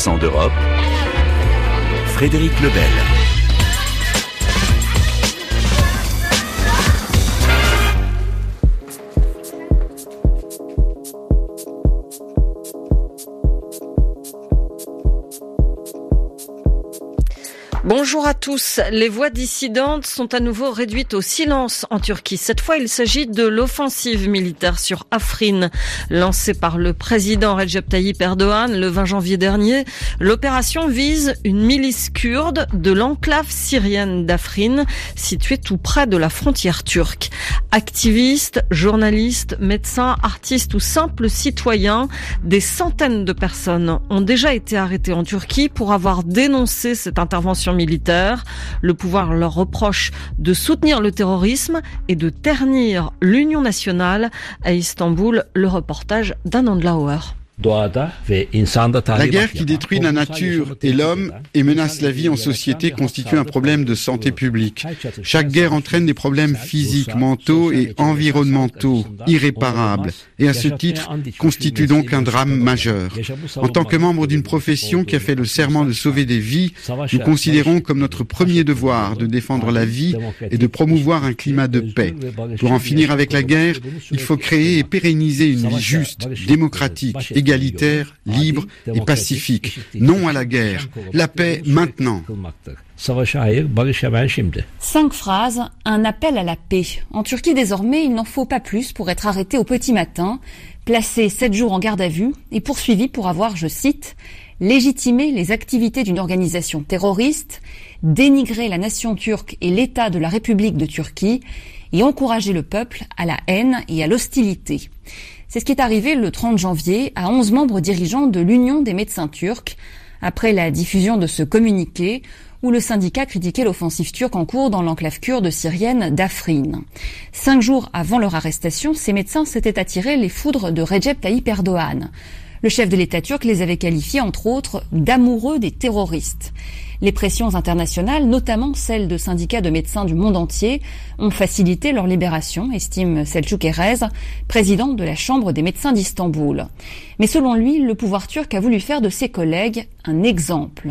100% d'Europe, Frédéric Lebel. Bonjour à tous. Les voix dissidentes sont à nouveau réduites au silence en Turquie. Cette fois, il s'agit de l'offensive militaire sur Afrin, lancée par le président Recep Tayyip Erdogan le 20 janvier dernier. L'opération vise une milice kurde de l'enclave syrienne d'Afrin, située tout près de la frontière turque. Activistes, journalistes, médecins, artistes ou simples citoyens, des centaines de personnes ont déjà été arrêtées en Turquie pour avoir dénoncé cette intervention militaire. Le pouvoir leur reproche de soutenir le terrorisme et de ternir l'union nationale. À Istanbul, le reportage d'Anand Lauer. La guerre qui détruit la nature et l'homme et menace la vie en société constitue un problème de santé publique. Chaque guerre entraîne des problèmes physiques, mentaux et environnementaux irréparables et à ce titre constitue donc un drame majeur. En tant que membre d'une profession qui a fait le serment de sauver des vies, nous considérons comme notre premier devoir de défendre la vie et de promouvoir un climat de paix. Pour en finir avec la guerre, il faut créer et pérenniser une vie juste, démocratique, égalitaire, libre et pacifique. Non à la guerre. La paix maintenant. 5 phrases, un appel à la paix. En Turquie, désormais, il n'en faut pas plus pour être arrêté au petit matin, placé 7 jours en garde à vue et poursuivi pour avoir, je cite, légitimé les activités d'une organisation terroriste, dénigré la nation turque et l'État de la République de Turquie et encouragé le peuple à la haine et à l'hostilité. C'est ce qui est arrivé le 30 janvier à 11 membres dirigeants de l'Union des médecins turcs, après la diffusion de ce communiqué où le syndicat critiquait l'offensive turque en cours dans l'enclave kurde syrienne d'Afrin. 5 jours avant leur arrestation, ces médecins s'étaient attirés les foudres de Recep Tayyip Erdogan. Le chef de l'État turc les avait qualifiés, entre autres, d'amoureux des terroristes. Les pressions internationales, notamment celles de syndicats de médecins du monde entier, ont facilité leur libération, estime Selçuk Erez, président de la Chambre des médecins d'Istanbul. Mais selon lui, le pouvoir turc a voulu faire de ses collègues un exemple.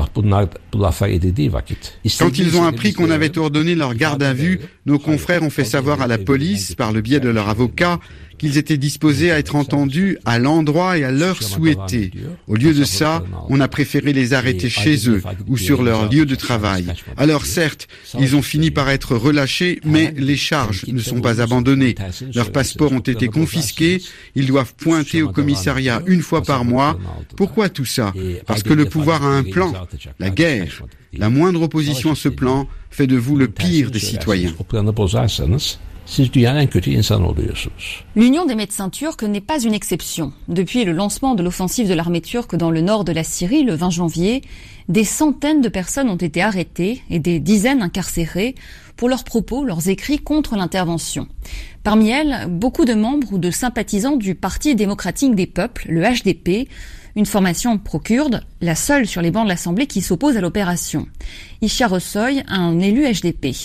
Quand ils ont appris qu'on avait ordonné leur garde à vue, nos confrères ont fait savoir à la police, par le biais de leur avocat, qu'ils étaient disposés à être entendus à l'endroit et à l'heure souhaitée. Au lieu de ça, on a préféré les arrêter chez eux ou sur leur lieu de travail. Alors certes, ils ont fini par être relâchés, mais les charges ne sont pas abandonnées. Leurs passeports ont été confisqués, ils doivent pointer au commissariat 1 fois par mois. Pourquoi tout ça ? Parce que le pouvoir a un plan, la guerre. La moindre opposition à ce plan fait de vous le pire des citoyens. L'Union des médecins turcs n'est pas une exception. Depuis le lancement de l'offensive de l'armée turque dans le nord de la Syrie le 20 janvier, des centaines de personnes ont été arrêtées et des dizaines incarcérées pour leurs propos, leurs écrits contre l'intervention. Parmi elles, beaucoup de membres ou de sympathisants du Parti démocratique des peuples, le HDP, une formation pro-kurde, la seule sur les bancs de l'Assemblée qui s'oppose à l'opération. Isha Rossoy, un élu HDP.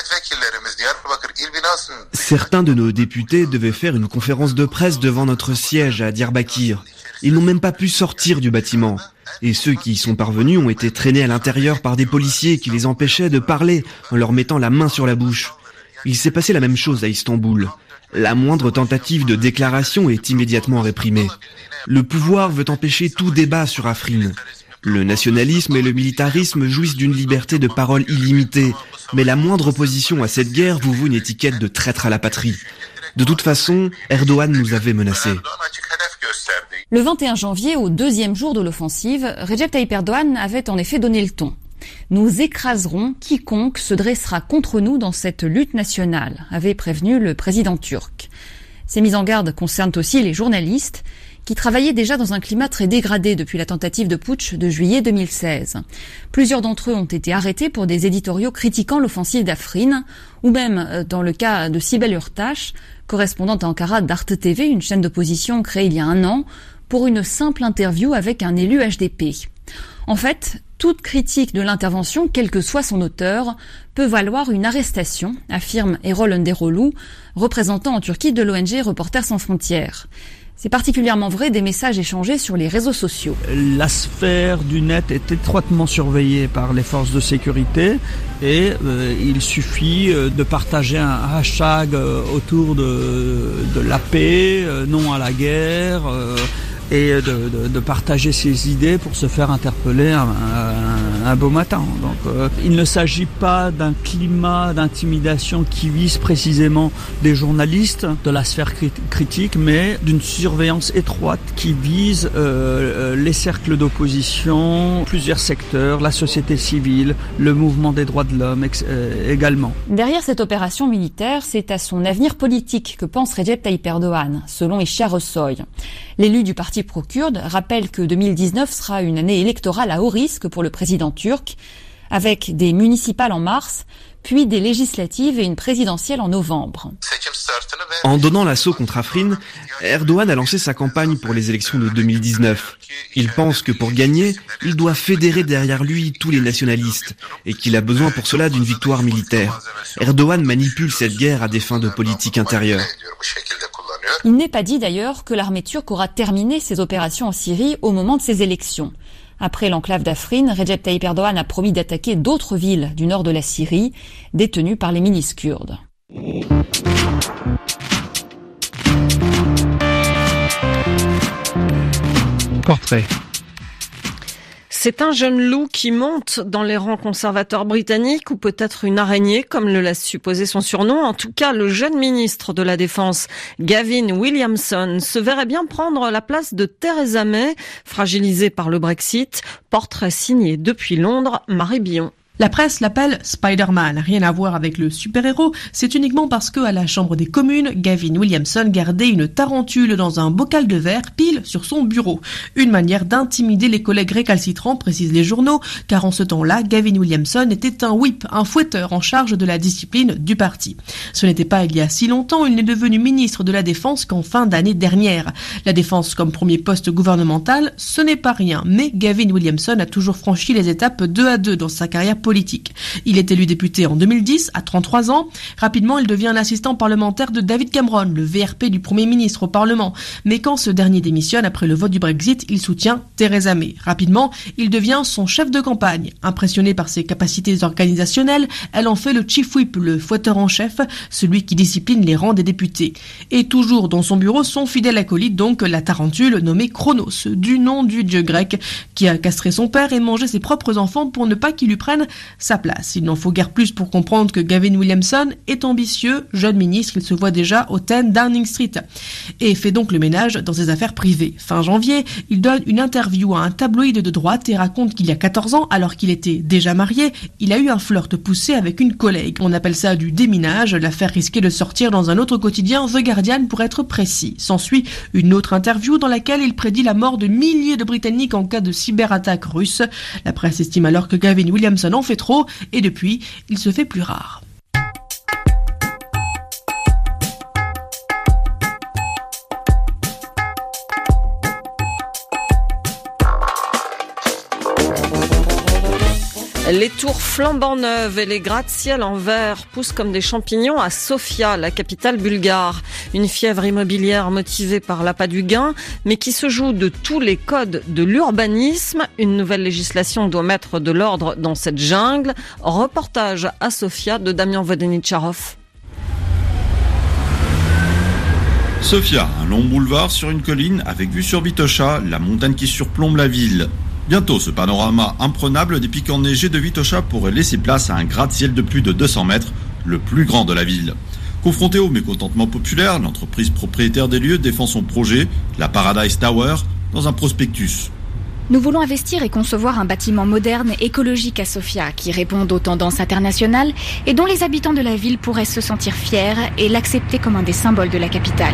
Certains de nos députés devaient faire une conférence de presse devant notre siège à Diyarbakir. Ils n'ont même pas pu sortir du bâtiment. Et ceux qui y sont parvenus ont été traînés à l'intérieur par des policiers qui les empêchaient de parler en leur mettant la main sur la bouche. Il s'est passé la même chose à Istanbul. La moindre tentative de déclaration est immédiatement réprimée. Le pouvoir veut empêcher tout débat sur Afrin. Le nationalisme et le militarisme jouissent d'une liberté de parole illimitée, mais la moindre opposition à cette guerre vous vaut une étiquette de traître à la patrie. De toute façon, Erdogan nous avait menacés. Le 21 janvier, au 2e jour de l'offensive, Recep Tayyip Erdogan avait en effet donné le ton. Nous écraserons quiconque se dressera contre nous dans cette lutte nationale, avait prévenu le président turc. Ces mises en garde concernent aussi les journalistes, qui travaillaient déjà dans un climat très dégradé depuis la tentative de putsch de juillet 2016. Plusieurs d'entre eux ont été arrêtés pour des éditoriaux critiquant l'offensive d'Afrin, ou même, dans le cas de Sibel Urtaş, correspondante à Ankara d'Arte TV, une chaîne d'opposition créée il y a 1 an, pour une simple interview avec un élu HDP. En fait, toute critique de l'intervention, quel que soit son auteur, peut valoir une arrestation, affirme Erol Önderoğlu, représentant en Turquie de l'ONG Reporters sans frontières. C'est particulièrement vrai des messages échangés sur les réseaux sociaux. La sphère du net est étroitement surveillée par les forces de sécurité et il suffit de partager un hashtag autour de la paix, non à la guerre, et de partager ses idées pour se faire interpeller un beau matin. Donc il ne s'agit pas d'un climat d'intimidation qui vise précisément des journalistes de la sphère critique, mais d'une surveillance étroite qui vise les cercles d'opposition, plusieurs secteurs, la société civile, le mouvement des droits de l'homme également. Derrière cette opération militaire, c'est à son avenir politique que pense Recep Tayyip Erdogan, selon Ishar Özsoy. L'élu du parti pro-kurde rappelle que 2019 sera une année électorale à haut risque pour le président turc, avec des municipales en mars, puis des législatives et une présidentielle en novembre. En donnant l'assaut contre Afrin, Erdogan a lancé sa campagne pour les élections de 2019. Il pense que pour gagner, il doit fédérer derrière lui tous les nationalistes et qu'il a besoin pour cela d'une victoire militaire. Erdogan manipule cette guerre à des fins de politique intérieure. Il n'est pas dit d'ailleurs que l'armée turque aura terminé ses opérations en Syrie au moment de ces élections. Après l'enclave d'Afrin, Recep Tayyip Erdogan a promis d'attaquer d'autres villes du nord de la Syrie, détenues par les milices kurdes. Portrait. C'est un jeune loup qui monte dans les rangs conservateurs britanniques ou peut-être une araignée, comme le laisse supposer son surnom. En tout cas, le jeune ministre de la Défense, Gavin Williamson, se verrait bien prendre la place de Theresa May, fragilisée par le Brexit. Portrait signé depuis Londres, Marie Billon. La presse l'appelle Spider-Man, rien à voir avec le super-héros, c'est uniquement parce que à la Chambre des communes, Gavin Williamson gardait une tarentule dans un bocal de verre pile sur son bureau. Une manière d'intimider les collègues récalcitrants, précisent les journaux, car en ce temps-là, Gavin Williamson était un whip, un fouetteur en charge de la discipline du parti. Ce n'était pas il y a si longtemps, il n'est devenu ministre de la Défense qu'en fin d'année dernière. La Défense comme premier poste gouvernemental, ce n'est pas rien, mais Gavin Williamson a toujours franchi les étapes 2 à 2 dans sa carrière politique. Il est élu député en 2010, à 33 ans. Rapidement, il devient l'assistant parlementaire de David Cameron, le VRP du Premier ministre au Parlement. Mais quand ce dernier démissionne après le vote du Brexit, il soutient Theresa May. Rapidement, il devient son chef de campagne. Impressionné par ses capacités organisationnelles, elle en fait le chief whip, le fouetteur en chef, celui qui discipline les rangs des députés. Et toujours dans son bureau, son fidèle acolyte, donc la tarentule nommée Chronos, du nom du dieu grec, qui a castré son père et mangé ses propres enfants pour ne pas qu'il lui prenne sa place. Il n'en faut guère plus pour comprendre que Gavin Williamson est ambitieux. Jeune ministre, il se voit déjà au 10 Downing Street et fait donc le ménage dans ses affaires privées. Fin janvier, il donne une interview à un tabloïd de droite et raconte qu'il y a 14 ans, alors qu'il était déjà marié, il a eu un flirt poussé avec une collègue. On appelle ça du déminage. L'affaire risquait de sortir dans un autre quotidien, The Guardian pour être précis. S'ensuit une autre interview dans laquelle il prédit la mort de milliers de Britanniques en cas de cyberattaque russe. La presse estime alors que Gavin Williamson en fait trop, et depuis, il se fait plus rare. Les tours flambant neuves et les gratte-ciel en verre poussent comme des champignons à Sofia, la capitale bulgare. Une fièvre immobilière motivée par l'appât du gain, mais qui se joue de tous les codes de l'urbanisme. Une nouvelle législation doit mettre de l'ordre dans cette jungle. Reportage à Sofia de Damien Vodenicharov. Sofia, un long boulevard sur une colline avec vue sur Vitosha, la montagne qui surplombe la ville. Bientôt, ce panorama imprenable des pics enneigés de Vitosha pourrait laisser place à un gratte-ciel de plus de 200 mètres, le plus grand de la ville. Confrontée au mécontentement populaire, l'entreprise propriétaire des lieux défend son projet, la Paradise Tower, dans un prospectus. Nous voulons investir et concevoir un bâtiment moderne et écologique à Sofia qui réponde aux tendances internationales et dont les habitants de la ville pourraient se sentir fiers et l'accepter comme un des symboles de la capitale.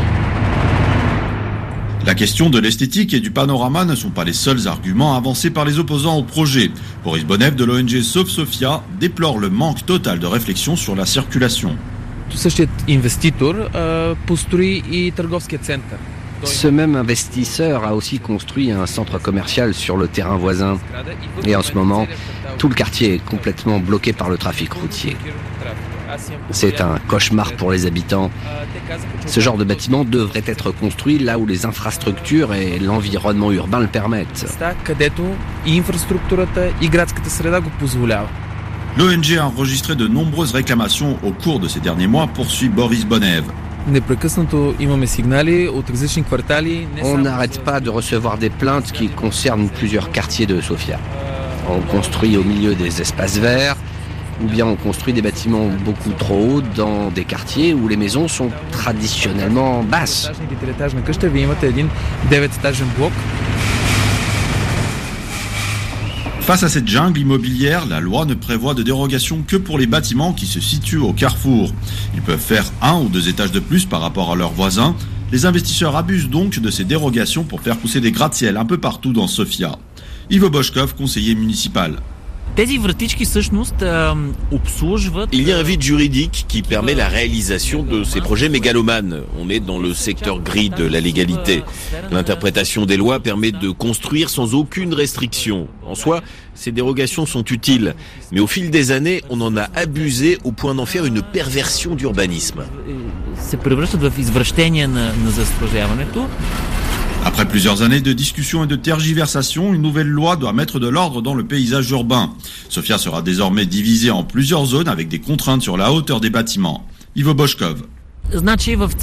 La question de l'esthétique et du panorama ne sont pas les seuls arguments avancés par les opposants au projet. Boris Bonev de l'ONG Sauve Sofia déplore le manque total de réflexion sur la circulation. Ce même investisseur a aussi construit un centre commercial sur le terrain voisin. Et en ce moment, tout le quartier est complètement bloqué par le trafic routier. C'est un cauchemar pour les habitants. Ce genre de bâtiment devrait être construit là où les infrastructures et l'environnement urbain le permettent. L'ONG a enregistré de nombreuses réclamations au cours de ces derniers mois, poursuit Boris Bonev. On n'arrête pas de recevoir des plaintes qui concernent plusieurs quartiers de Sofia. On construit au milieu des espaces verts, ou bien on construit des bâtiments beaucoup trop hauts dans des quartiers où les maisons sont traditionnellement basses. Face à cette jungle immobilière, la loi ne prévoit de dérogation que pour les bâtiments qui se situent au carrefour. Ils peuvent faire 1 ou 2 étages de plus par rapport à leurs voisins. Les investisseurs abusent donc de ces dérogations pour faire pousser des gratte-ciel un peu partout dans Sofia. Ivo Boshkov, conseiller municipal. Il y a un vide juridique qui permet la réalisation de ces projets mégalomanes. On est dans le secteur gris de la légalité. L'interprétation des lois permet de construire sans aucune restriction. En soi, ces dérogations sont utiles. Mais au fil des années, on en a abusé au point d'en faire une perversion d'urbanisme. Après plusieurs années de discussions et de tergiversations, une nouvelle loi doit mettre de l'ordre dans le paysage urbain. Sofia sera désormais divisée en plusieurs zones avec des contraintes sur la hauteur des bâtiments. Ivo Boshkov. Dans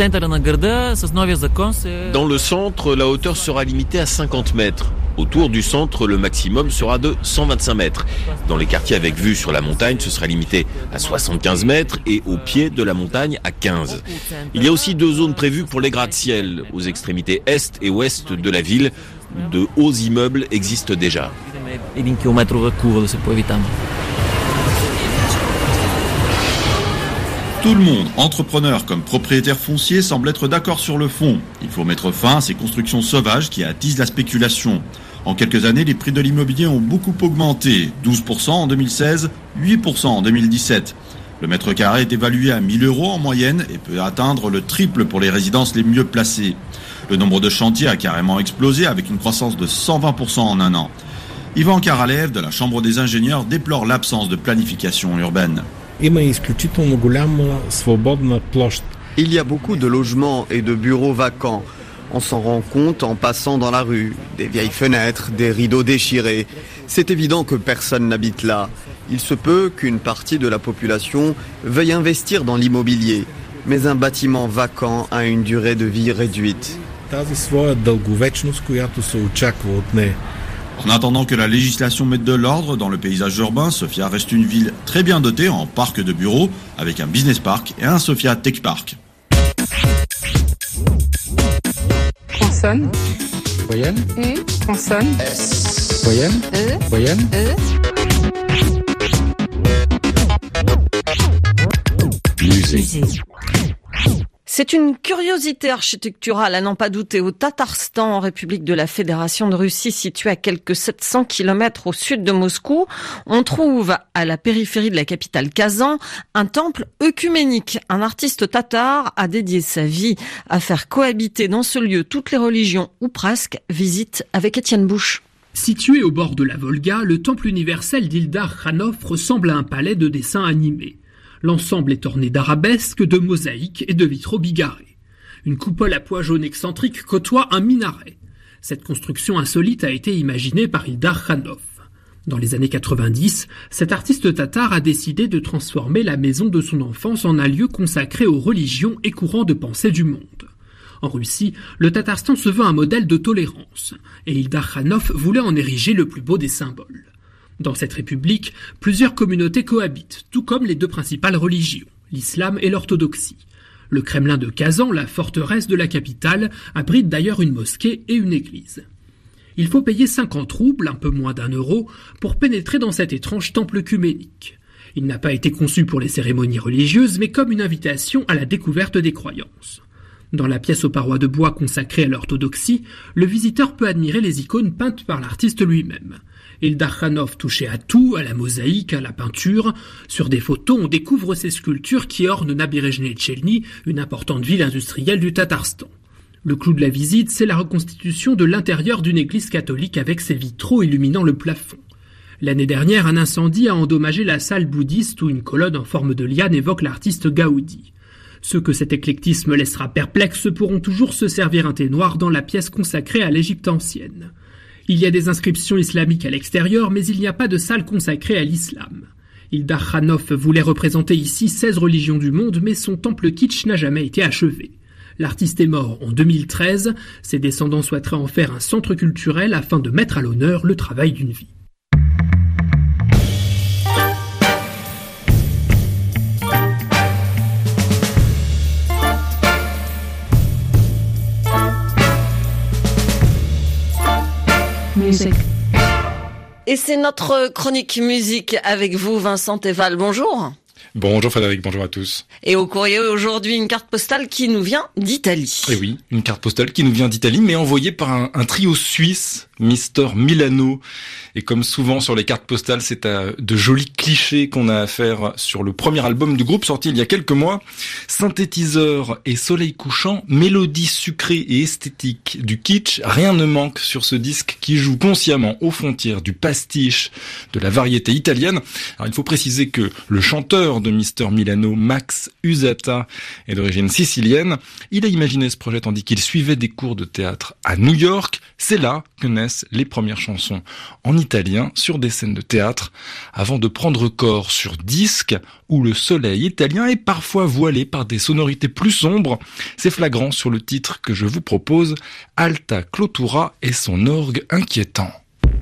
le centre, la hauteur sera limitée à 50 mètres. Autour du centre, le maximum sera de 125 mètres. Dans les quartiers avec vue sur la montagne, ce sera limité à 75 mètres et au pied de la montagne à 15. Il y a aussi 2 zones prévues pour les gratte-ciel. Aux extrémités est et ouest de la ville, de hauts immeubles existent déjà. Tout le monde, entrepreneur comme propriétaire foncier, semble être d'accord sur le fond. Il faut mettre fin à ces constructions sauvages qui attisent la spéculation. En quelques années, les prix de l'immobilier ont beaucoup augmenté. 12% en 2016, 8% en 2017. Le mètre carré est évalué à 1 000 € en moyenne et peut atteindre le triple pour les résidences les mieux placées. Le nombre de chantiers a carrément explosé avec une croissance de 120% en un an. Ivan Karalev de la Chambre des ingénieurs déplore l'absence de planification urbaine. Il y a beaucoup de logements et de bureaux vacants. On s'en rend compte en passant dans la rue. Des vieilles fenêtres, des rideaux déchirés. C'est évident que personne n'habite là. Il se peut qu'une partie de la population veuille investir dans l'immobilier. Mais un bâtiment vacant a une durée de vie réduite. En attendant que la législation mette de l'ordre dans le paysage urbain, Sofia reste une ville très bien dotée en parc de bureaux, avec un business park et un Sofia Tech Park. Consonne. Voyelle. Consonne. S. Voyelle. Voyelle. Musée. C'est une curiosité architecturale à n'en pas douter. Au Tatarstan, en République de la Fédération de Russie, située à quelques 700 km au sud de Moscou, on trouve, à la périphérie de la capitale Kazan, un temple œcuménique. Un artiste tatar a dédié sa vie à faire cohabiter dans ce lieu toutes les religions, ou presque. Visite avec Étienne Bouche. Situé au bord de la Volga, le temple universel d'Ildar Khanov ressemble à un palais de dessins animés. L'ensemble est orné d'arabesques, de mosaïques et de vitraux bigarrés. Une coupole à pois jaunes excentriques côtoie un minaret. Cette construction insolite a été imaginée par Ildar Khanov. Dans les années 90, cet artiste tatar a décidé de transformer la maison de son enfance en un lieu consacré aux religions et courants de pensée du monde. En Russie, le Tatarstan se veut un modèle de tolérance, et Ildar Khanov voulait en ériger le plus beau des symboles. Dans cette république, plusieurs communautés cohabitent, tout comme les 2 principales religions, l'islam et l'orthodoxie. Le Kremlin de Kazan, la forteresse de la capitale, abrite d'ailleurs une mosquée et une église. Il faut payer 50 roubles, un peu moins d'1 €, pour pénétrer dans cet étrange temple œcuménique. Il n'a pas été conçu pour les cérémonies religieuses, mais comme une invitation à la découverte des croyances. Dans la pièce aux parois de bois consacrée à l'orthodoxie, le visiteur peut admirer les icônes peintes par l'artiste lui-même. Ildar Khanov touchait à tout, à la mosaïque, à la peinture. Sur des photos, on découvre ces sculptures qui ornent Nabérejne-Tchelny, une importante ville industrielle du Tatarstan. Le clou de la visite, c'est la reconstitution de l'intérieur d'une église catholique avec ses vitraux illuminant le plafond. L'année dernière, un incendie a endommagé la salle bouddhiste où une colonne en forme de liane évoque l'artiste Gaudi. Ceux que cet éclectisme laissera perplexes pourront toujours se servir un thé noir dans la pièce consacrée à l'Égypte ancienne. Il y a des inscriptions islamiques à l'extérieur, mais il n'y a pas de salle consacrée à l'islam. Hildar Khanov voulait représenter ici 16 religions du monde, mais son temple kitsch n'a jamais été achevé. L'artiste est mort en 2013. Ses descendants souhaiteraient en faire un centre culturel afin de mettre à l'honneur le travail d'une vie. Musique. Et c'est notre chronique musique avec vous, Vincent Teval. Bonjour. Bonjour Frédéric, bonjour à tous. Et au courrier aujourd'hui, une carte postale qui nous vient d'Italie. Et oui, une carte postale qui nous vient d'Italie, mais envoyée par un trio suisse, Mister Milano. Et comme souvent sur les cartes postales, c'est à de jolis clichés qu'on a affaire sur le premier album du groupe sorti il y a quelques mois. Synthétiseur et soleil couchant, mélodie sucrée et esthétique du kitsch, rien ne manque sur ce disque qui joue consciemment aux frontières du pastiche, de la variété italienne. Alors il faut préciser que le chanteur de Mister Milano, Max Usata, est d'origine sicilienne. Il a imaginé ce projet tandis qu'il suivait des cours de théâtre à New York. C'est là que naissent les premières chansons en italien sur des scènes de théâtre, avant de prendre corps sur disque où le soleil italien est parfois voilé par des sonorités plus sombres. C'est flagrant sur le titre que je vous propose, Alta Clotura et son orgue inquiétant.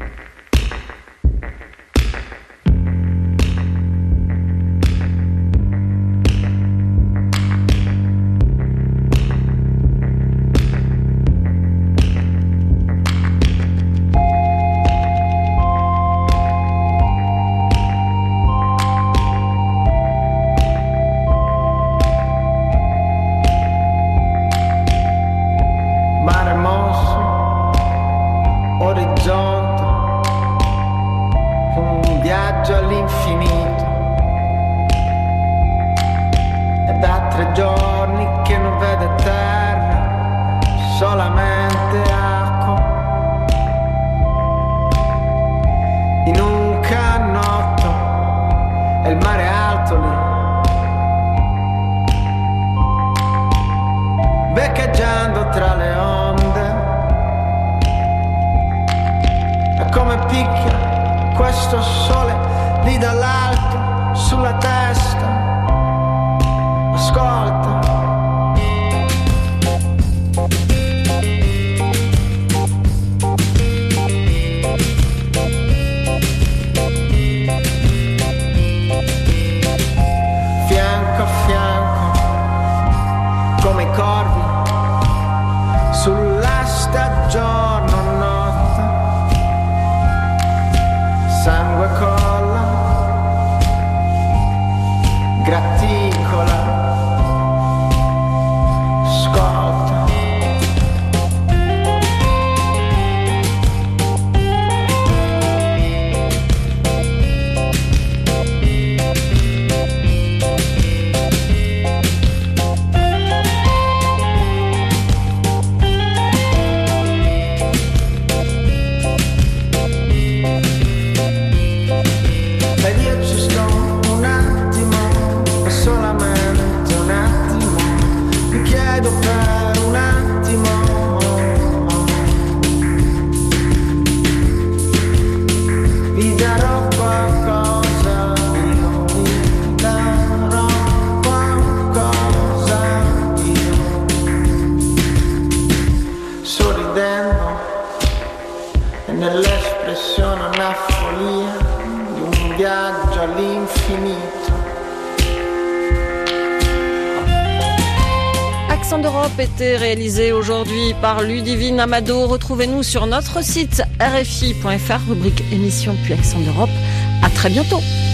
Accent d'Europe était réalisé aujourd'hui par Ludivine Amado. Retrouvez-nous sur notre site rfi.fr, rubrique émission puis Accent d'Europe. À très bientôt.